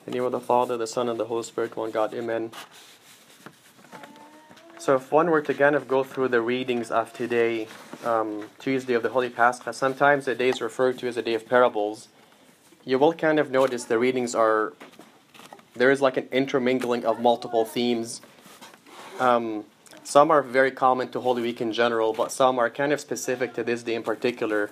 In the name of the Father, the Son, and the Holy Spirit, one God, Amen. So if one were to kind of go through the readings of today, Tuesday of the Holy Pascha, sometimes the day is referred to as a day of parables. You will kind of notice the readings there is like an intermingling of multiple themes. Some are very common to Holy Week in general, but some are kind of specific to this day in particular.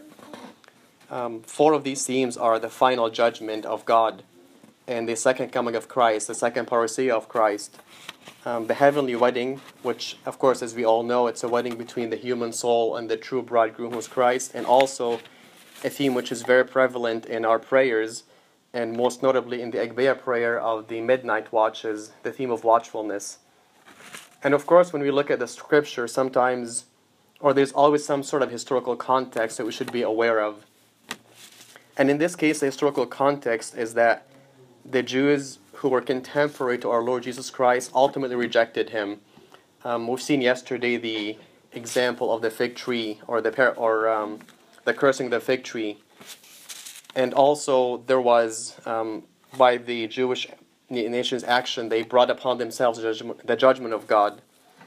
4 of these themes are the final judgment of God, and the second coming of Christ, the second parousia of Christ. The heavenly wedding, which, of course, as we all know, it's a wedding between the human soul and the true bridegroom, who's Christ, and also a theme which is very prevalent in our prayers, and most notably in the Agpeya prayer of the midnight watches, the theme of watchfulness. And of course, when we look at the scripture, sometimes, or there's always some sort of historical context that we should be aware of. And in this case, the historical context is that the Jews who were contemporary to our Lord Jesus Christ ultimately rejected him. We've seen yesterday the example of the fig tree, or the cursing of the fig tree. And also there was, by the Jewish nation's action, they brought upon themselves the judgment of God.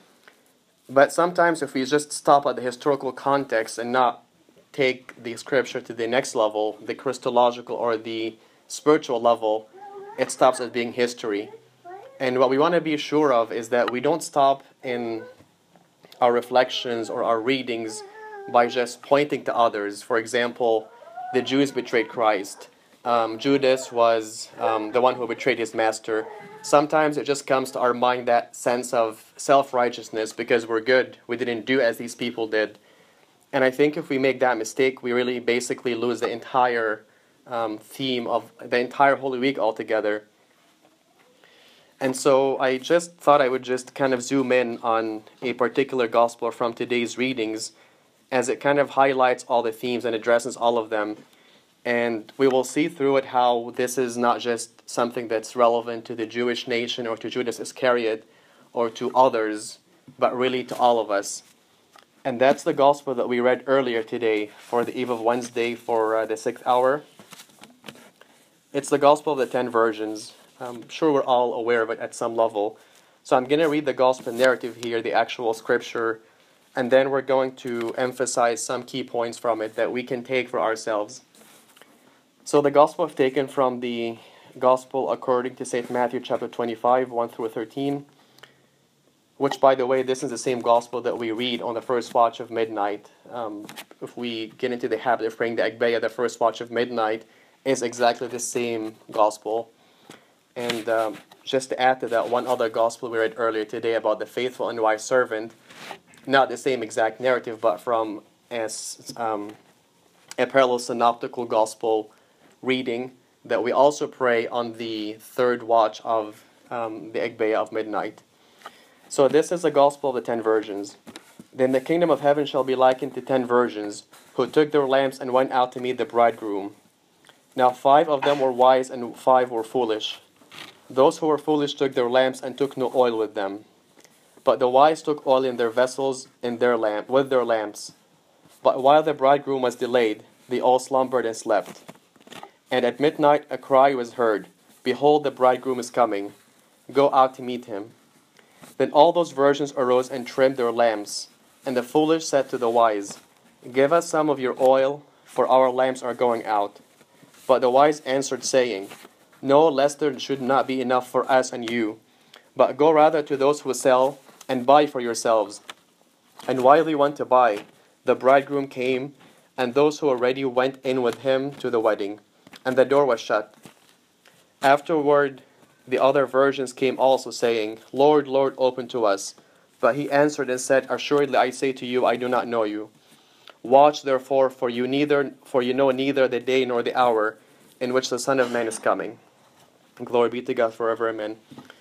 But sometimes if we just stop at the historical context and not take the scripture to the next level, the Christological or the spiritual level, it stops at being history. And what we want to be sure of is that we don't stop in our reflections or our readings by just pointing to others. For example, the Jews betrayed Christ. Judas was the one who betrayed his master. Sometimes it just comes to our mind that sense of self-righteousness because we're good. We didn't do as these people did. And I think if we make that mistake, we really basically lose the entire theme of the entire Holy Week altogether. And so I just thought I would just kind of zoom in on a particular gospel from today's readings, as it kind of highlights all the themes and addresses all of them. And we will see through it how this is not just something that's relevant to the Jewish nation or to Judas Iscariot or to others, but really to all of us. And that's the gospel that we read earlier today for the Eve of Wednesday for the 6th hour. It's the gospel of the 10 virgins. I'm sure we're all aware of it at some level. So I'm going to read the gospel narrative here, the actual scripture, and then we're going to emphasize some key points from it that we can take for ourselves. So the gospel I've taken from the gospel according to St. Matthew chapter 25, 1 through 13, which, by the way, this is the same gospel that we read on the first watch of midnight. If we get into the habit of praying the Agpeya, the first watch of midnight is exactly the same gospel. And just to add to that, one other gospel we read earlier today about the faithful and wise servant, not the same exact narrative, but from a parallel synoptical gospel reading that we also pray on the third watch of the Agpeya of midnight. So this is the gospel of the 10 virgins. Then the kingdom of heaven shall be likened to 10 virgins, who took their lamps and went out to meet the bridegroom. Now 5 of them were wise and 5 were foolish. Those who were foolish took their lamps and took no oil with them. But the wise took oil in their vessels with their lamps. But while the bridegroom was delayed, they all slumbered and slept. And at midnight a cry was heard, Behold, the bridegroom is coming. Go out to meet him. Then all those virgins arose and trimmed their lamps. And the foolish said to the wise, Give us some of your oil, for our lamps are going out. But the wise answered, saying, No, lest there should not be enough for us and you. But go rather to those who sell, and buy for yourselves. And while they went to buy, the bridegroom came, and those who were ready went in with him to the wedding, and the door was shut. Afterward, the other virgins came also, saying, Lord, Lord, open to us. But he answered and said, Assuredly I say to you, I do not know you. Watch therefore, for you know neither the day nor the hour in which the Son of Man is coming. Glory be to God forever, amen.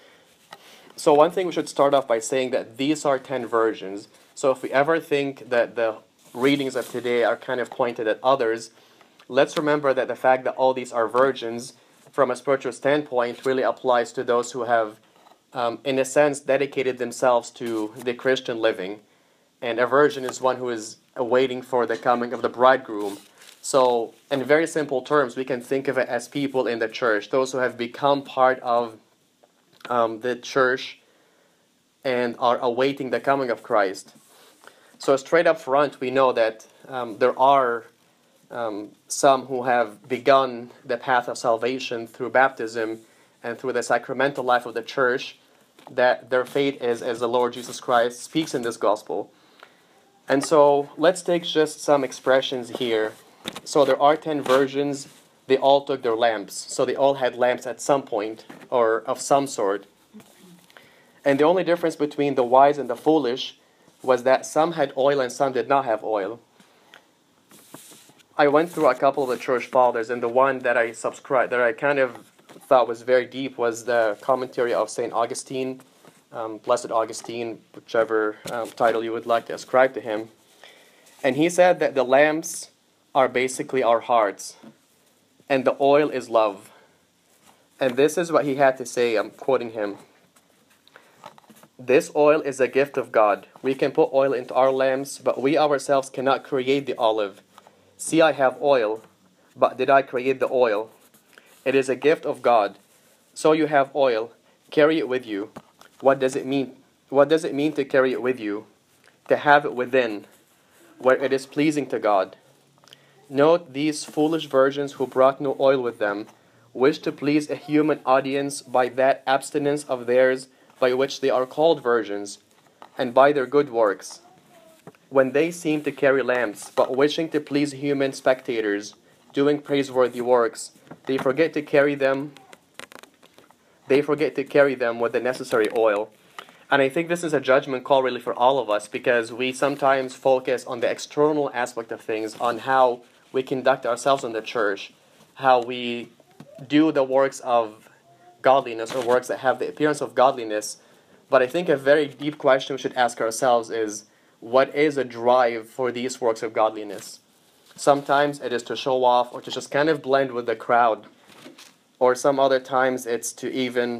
So one thing we should start off by saying that these are 10 virgins. So if we ever think that the readings of today are kind of pointed at others, let's remember that the fact that all these are virgins, from a spiritual standpoint, really applies to those who have, in a sense, dedicated themselves to the Christian living. And a virgin is one who is waiting for the coming of the bridegroom. So, in very simple terms, we can think of it as people in the church, those who have become part of the church and are awaiting the coming of Christ. So straight up front, we know that there are some who have begun the path of salvation through baptism and through the sacramental life of the church, that their fate is as the Lord Jesus Christ speaks in this gospel. And so let's take just some expressions here. So there are 10 virgins. They all took their lamps. So they all had lamps at some point or of some sort. And the only difference between the wise and the foolish was that some had oil and some did not have oil. I went through a couple of the church fathers, and the one that I kind of thought was very deep was the commentary of St. Augustine, Blessed Augustine, whichever title you would like to ascribe to him. And he said that the lamps are basically our hearts, and the oil is love. And this is what he had to say, I'm quoting him. This oil is a gift of God. We can put oil into our lamps, but we ourselves cannot create the olive. See, I have oil, but did I create the oil? It is a gift of God. So you have oil, carry it with you. What does it mean? What does it mean to carry it with you? To have it within, where it is pleasing to God. Note these foolish virgins who brought no oil with them, wish to please a human audience by that abstinence of theirs by which they are called virgins, and by their good works. When they seem to carry lamps, but wishing to please human spectators, doing praiseworthy works, they forget to carry them with the necessary oil. And I think this is a judgment call really for all of us, because we sometimes focus on the external aspect of things, on how we conduct ourselves in the church, how we do the works of godliness or works that have the appearance of godliness. But I think a very deep question we should ask ourselves is, what is a drive for these works of godliness? Sometimes it is to show off or to just kind of blend with the crowd. Or some other times it's to even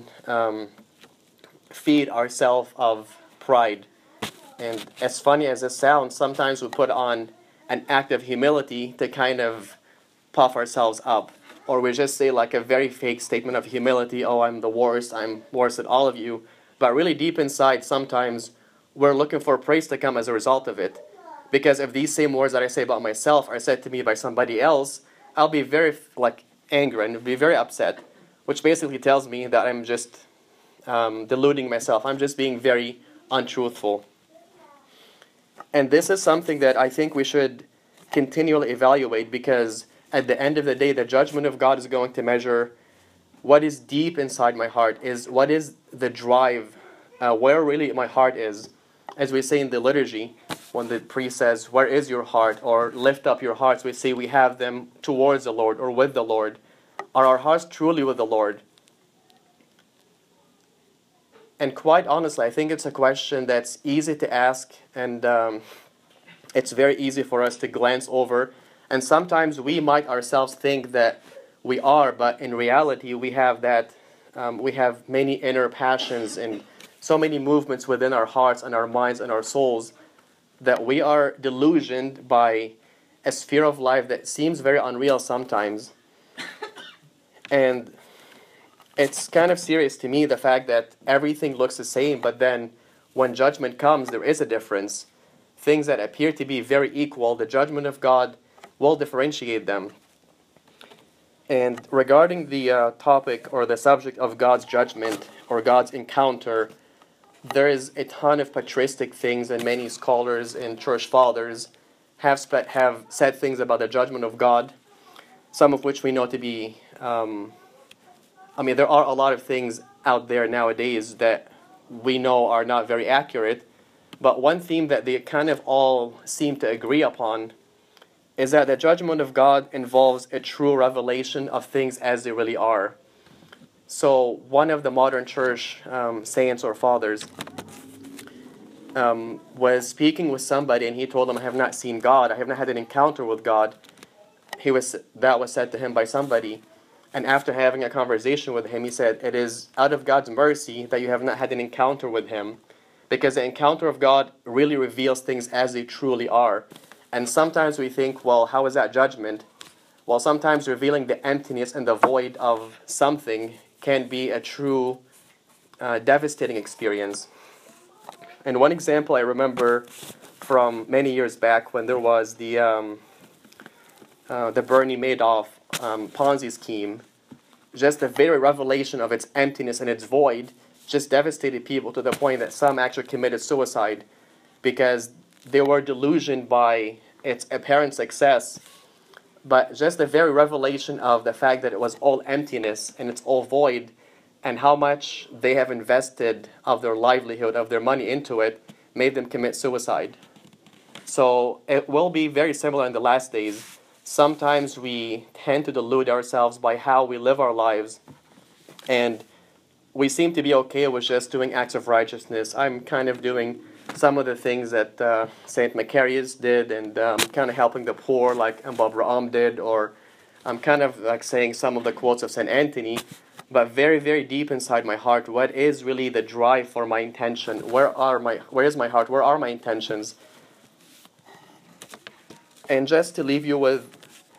feed ourselves of pride. And as funny as it sounds, sometimes we put on an act of humility to kind of puff ourselves up. Or we just say like a very fake statement of humility, oh, I'm the worst, I'm worse than all of you. But really deep inside, sometimes we're looking for praise to come as a result of it. Because if these same words that I say about myself are said to me by somebody else, I'll be very angry and be very upset, which basically tells me that I'm just deluding myself. I'm just being very untruthful. And this is something that I think we should continually evaluate, because at the end of the day, the judgment of God is going to measure what is deep inside my heart, is what is the drive, where really my heart is. As we say in the liturgy, when the priest says, where is your heart? Or lift up your hearts, we say we have them towards the Lord or with the Lord. Are our hearts truly with the Lord? And quite honestly, I think it's a question that's easy to ask, and it's very easy for us to glance over. And sometimes we might ourselves think that we are, but in reality we have we have many inner passions and so many movements within our hearts and our minds and our souls that we are delusioned by a sphere of life that seems very unreal sometimes. And it's kind of serious to me, the fact that everything looks the same, but then when judgment comes, there is a difference. Things that appear to be very equal, the judgment of God will differentiate them. And regarding the topic or the subject of God's judgment or God's encounter, there is a ton of patristic things, and many scholars and church fathers have said things about the judgment of God, some of which we know to be, there are a lot of things out there nowadays that we know are not very accurate, but one theme that they kind of all seem to agree upon is that the judgment of God involves a true revelation of things as they really are. So one of the modern church saints or fathers was speaking with somebody, and he told them, I have not seen God, I have not had an encounter with God. That was said to him by somebody. And after having a conversation with him, he said, it is out of God's mercy that you have not had an encounter with him, because the encounter of God really reveals things as they truly are. And sometimes we think, well, how is that judgment? Well, sometimes revealing the emptiness and the void of something can be a true devastating experience. And one example I remember from many years back when there was the Bernie Madoff Ponzi scheme, just the very revelation of its emptiness and its void just devastated people to the point that some actually committed suicide because they were delusioned by its apparent success. But just the very revelation of the fact that it was all emptiness and it's all void, and how much they have invested of their livelihood, of their money into it, made them commit suicide. So it will be very similar in the last days. Sometimes we tend to delude ourselves by how we live our lives, and we seem to be okay with just doing acts of righteousness. I'm kind of doing some of the things that St. Macarius did, and kind of helping the poor like Bob Ra'am did, or I'm kind of like saying some of the quotes of St. Anthony, but very, very deep inside my heart, what is really the drive for my intention? Where is my heart? Where are my intentions? And just to leave you with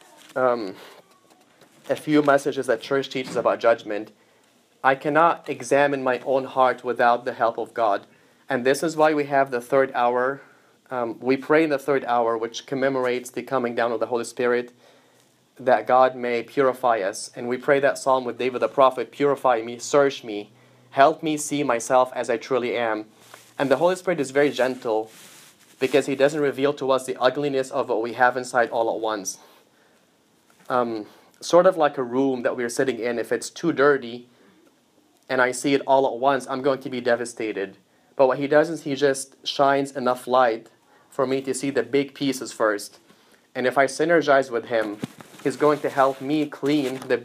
a few messages that Church teaches about judgment, I cannot examine my own heart without the help of God. And this is why we have the third hour. We pray in the third hour, which commemorates the coming down of the Holy Spirit, that God may purify us. And we pray that psalm with David the prophet, purify me, search me, help me see myself as I truly am. And the Holy Spirit is very gentle because He doesn't reveal to us the ugliness of what we have inside all at once. Sort of like a room that we're sitting in, if it's too dirty and I see it all at once, I'm going to be devastated. But what He does is He just shines enough light for me to see the big pieces first. And if I synergize with Him, He's going to help me clean the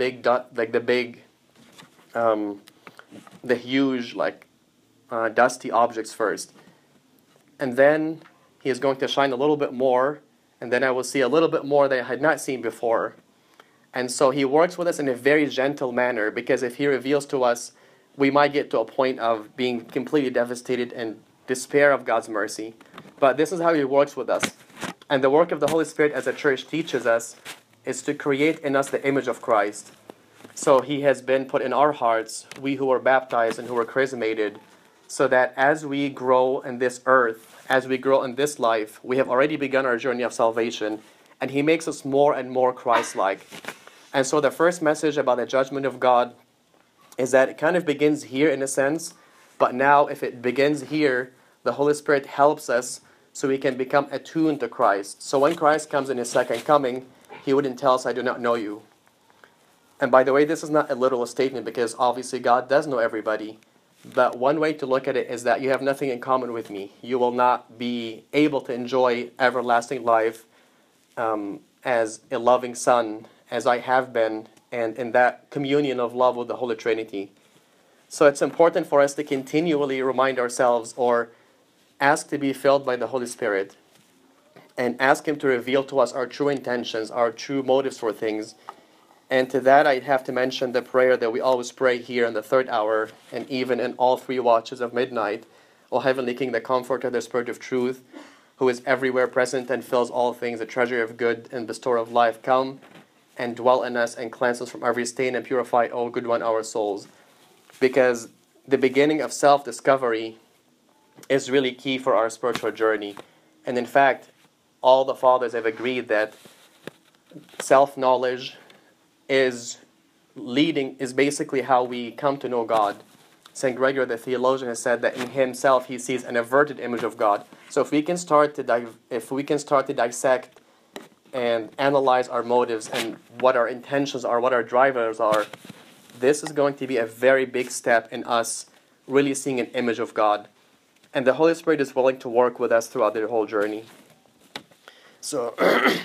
huge, dusty objects first. And then He is going to shine a little bit more, and then I will see a little bit more that I had not seen before. And so He works with us in a very gentle manner, because if He reveals to us, we might get to a point of being completely devastated and despair of God's mercy. But this is how He works with us. And the work of the Holy Spirit, as the Church teaches us, is to create in us the image of Christ. So He has been put in our hearts, we who are baptized and who are chrismated, so that as we grow in this earth, as we grow in this life, we have already begun our journey of salvation, and He makes us more and more Christ-like. And so the first message about the judgment of God is that it kind of begins here in a sense, but now if it begins here, the Holy Spirit helps us so we can become attuned to Christ. So when Christ comes in His second coming, He wouldn't tell us, I do not know you. And by the way, this is not a literal statement, because obviously God does know everybody. But one way to look at it is that you have nothing in common with me. You will not be able to enjoy everlasting life as a loving son, as I have been, and in that communion of love with the Holy Trinity. So it's important for us to continually remind ourselves, or ask to be filled by the Holy Spirit, and ask Him to reveal to us our true intentions, our true motives for things. And to that, I have to mention the prayer that we always pray here in the third hour, and even in all three watches of midnight. O Heavenly King, the Comforter, the Spirit of Truth, who is everywhere present and fills all things, the treasure of good and bestower of life, come and dwell in us and cleanse us from every stain and purify, O Good One, our souls. Because the beginning of self-discovery is really key for our spiritual journey. And in fact, all the fathers have agreed that self-knowledge is basically how we come to know God. St. Gregory the theologian has said that in himself he sees an averted image of God. So if we can start to dissect and analyze our motives and what our intentions are, what our drivers are, this is going to be a very big step in us really seeing an image of God. And the Holy Spirit is willing to work with us throughout the whole journey. So,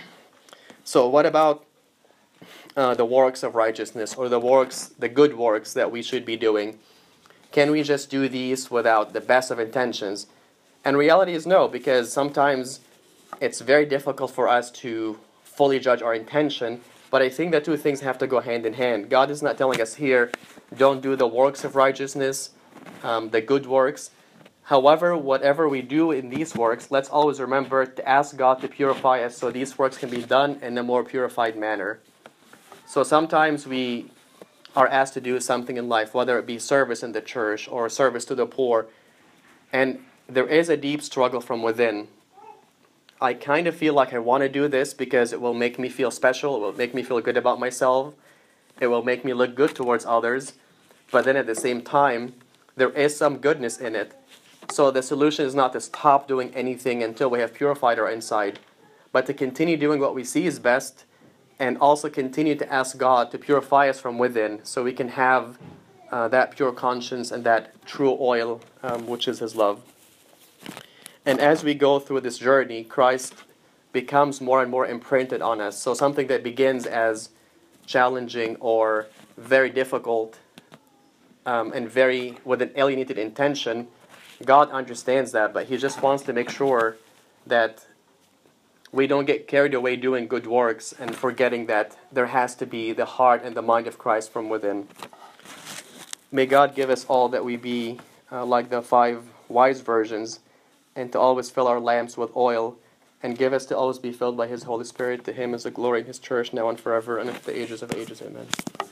what about the works of righteousness, or the good works that we should be doing? Can we just do these without the best of intentions? And reality is no, because sometimes it's very difficult for us to fully judge our intention. But I think the two things have to go hand in hand. God is not telling us here, don't do the works of righteousness, the good works. However, whatever we do in these works, let's always remember to ask God to purify us so these works can be done in a more purified manner. So sometimes we are asked to do something in life, whether it be service in the church or service to the poor, and there is a deep struggle from within. I kind of feel like I want to do this because it will make me feel special, it will make me feel good about myself, it will make me look good towards others, but then at the same time, there is some goodness in it. So the solution is not to stop doing anything until we have purified our inside, but to continue doing what we see is best, and also continue to ask God to purify us from within so we can have that pure conscience and that true oil, which is His love. And as we go through this journey, Christ becomes more and more imprinted on us. So something that begins as challenging or very difficult and very with an alienated intention, God understands that, but He just wants to make sure that we don't get carried away doing good works and forgetting that there has to be the heart and the mind of Christ from within. May God give us all that we be like the 5 wise virgins, and to always fill our lamps with oil, and give us to always be filled by His Holy Spirit. To Him is the glory in His church, now and forever, and into the ages of ages. Amen.